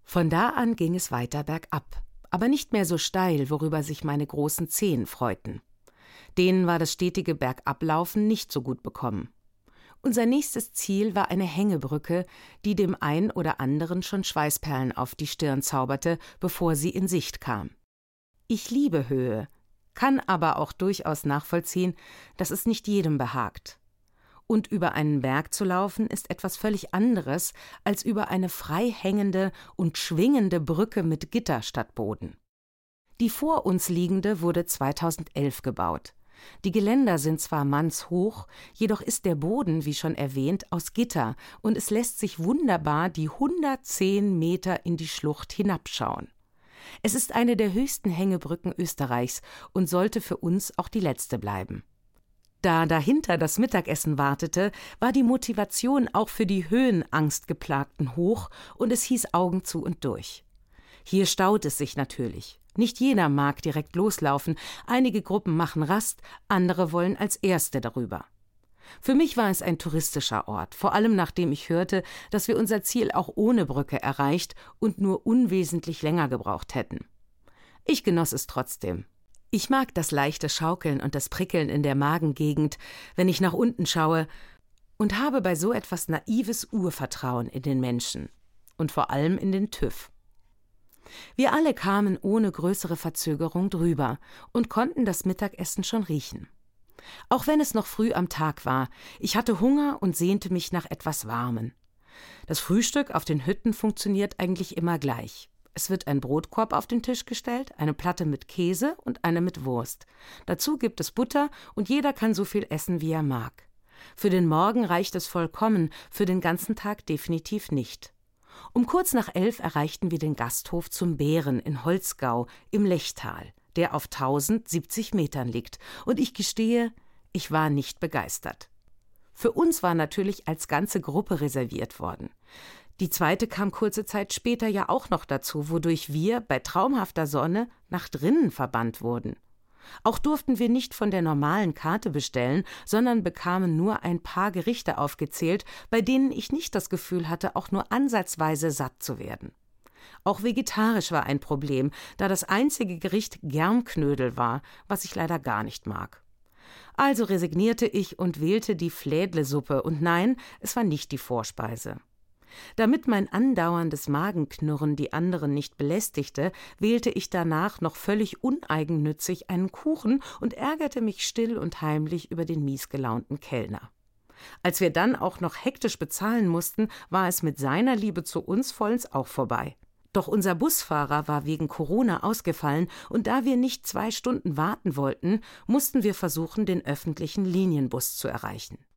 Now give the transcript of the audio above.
Von da an ging es weiter bergab, aber nicht mehr so steil, worüber sich meine großen Zehen freuten. Denen war das stetige Bergablaufen nicht so gut bekommen. Unser nächstes Ziel war eine Hängebrücke, die dem ein oder anderen schon Schweißperlen auf die Stirn zauberte, bevor sie in Sicht kam. Ich liebe Höhe, kann aber auch durchaus nachvollziehen, dass es nicht jedem behagt. Und über einen Berg zu laufen, ist etwas völlig anderes als über eine frei hängende und schwingende Brücke mit Gitter statt Boden. Die vor uns liegende wurde 2011 gebaut. Die Geländer sind zwar mannshoch, jedoch ist der Boden, wie schon erwähnt, aus Gitter und es lässt sich wunderbar die 110 Meter in die Schlucht hinabschauen. Es ist eine der höchsten Hängebrücken Österreichs und sollte für uns auch die letzte bleiben. Da dahinter das Mittagessen wartete, war die Motivation auch für die Höhenangstgeplagten hoch und es hieß Augen zu und durch. Hier staut es sich natürlich. Nicht jeder mag direkt loslaufen, einige Gruppen machen Rast, andere wollen als Erste darüber. Für mich war es ein touristischer Ort, vor allem nachdem ich hörte, dass wir unser Ziel auch ohne Brücke erreicht und nur unwesentlich länger gebraucht hätten. Ich genoss es trotzdem. Ich mag das leichte Schaukeln und das Prickeln in der Magengegend, wenn ich nach unten schaue, und habe bei so etwas naives Urvertrauen in den Menschen und vor allem in den TÜV. Wir alle kamen ohne größere Verzögerung drüber und konnten das Mittagessen schon riechen. Auch wenn es noch früh am Tag war, ich hatte Hunger und sehnte mich nach etwas Warmen. Das Frühstück auf den Hütten funktioniert eigentlich immer gleich. Es wird ein Brotkorb auf den Tisch gestellt, eine Platte mit Käse und eine mit Wurst. Dazu gibt es Butter und jeder kann so viel essen, wie er mag. Für den Morgen reicht es vollkommen, für den ganzen Tag definitiv nicht. Um kurz nach 11 erreichten wir den Gasthof zum Bären in Holzgau im Lechtal, der auf 1070 Metern liegt, und ich gestehe, ich war nicht begeistert. Für uns war natürlich als ganze Gruppe reserviert worden. Die zweite kam kurze Zeit später ja auch noch dazu, wodurch wir bei traumhafter Sonne nach drinnen verbannt wurden. Auch durften wir nicht von der normalen Karte bestellen, sondern bekamen nur ein paar Gerichte aufgezählt, bei denen ich nicht das Gefühl hatte, auch nur ansatzweise satt zu werden. Auch vegetarisch war ein Problem, da das einzige Gericht Germknödel war, was ich leider gar nicht mag. Also resignierte ich und wählte die Flädlesuppe, und nein, es war nicht die Vorspeise. Damit mein andauerndes Magenknurren die anderen nicht belästigte, wählte ich danach noch völlig uneigennützig einen Kuchen und ärgerte mich still und heimlich über den miesgelaunten Kellner. Als wir dann auch noch hektisch bezahlen mussten, war es mit seiner Liebe zu uns vollends auch vorbei. Doch unser Busfahrer war wegen Corona ausgefallen und da wir nicht 2 Stunden warten wollten, mussten wir versuchen, den öffentlichen Linienbus zu erreichen.